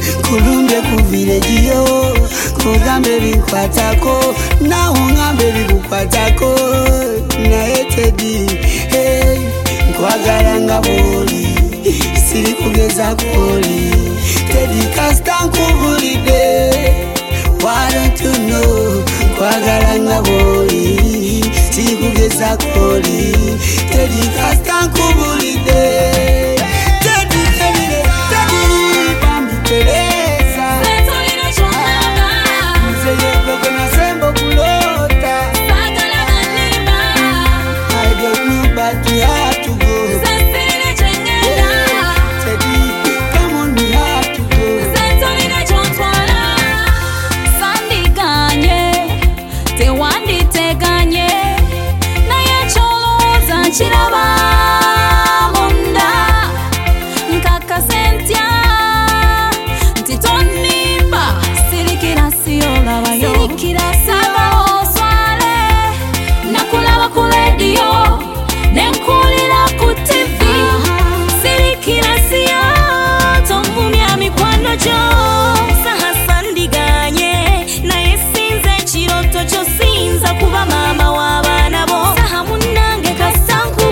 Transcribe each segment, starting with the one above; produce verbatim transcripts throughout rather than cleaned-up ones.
kulumbe ku village yo kugambe binkwatako na ungambe bikukwatako na etedi hey nkwagala nga boli siri kugeza koli Teddy Kastanku bulide why don't you know nkwagala nga boli siri kugeza koli Teddy Kastanku bulide Chiraba munda nkaka sentia ntitoniba sirikira siyoga bayo sirikira saba oswale nakulaba ku radio nenkulira ku T V sirikira siyo tombumya mikwano jo saha sandiganye na yesinze chiroto cho sinza kuba mama wabana bo saha munange Kastanku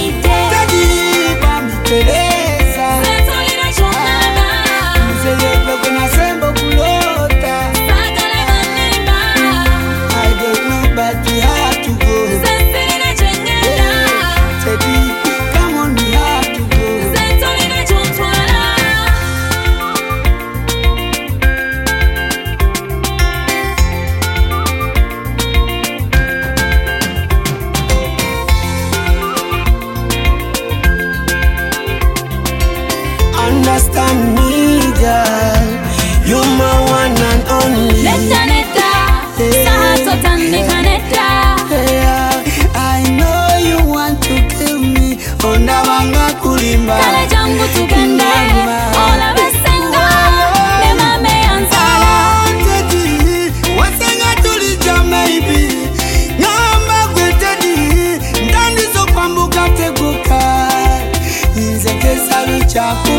understand me, girl. You're my one and only. Neta neta, sahato tandika neta. I know you want to kill me. Onda wanga kulimba. Kale jangu tugende. Ola besenga. Nema me ansala. Teddy, wasenga tulija maybe. Nyamba kwe Teddy. Ndani so kwambuka teguka. Nzeke salu chaku.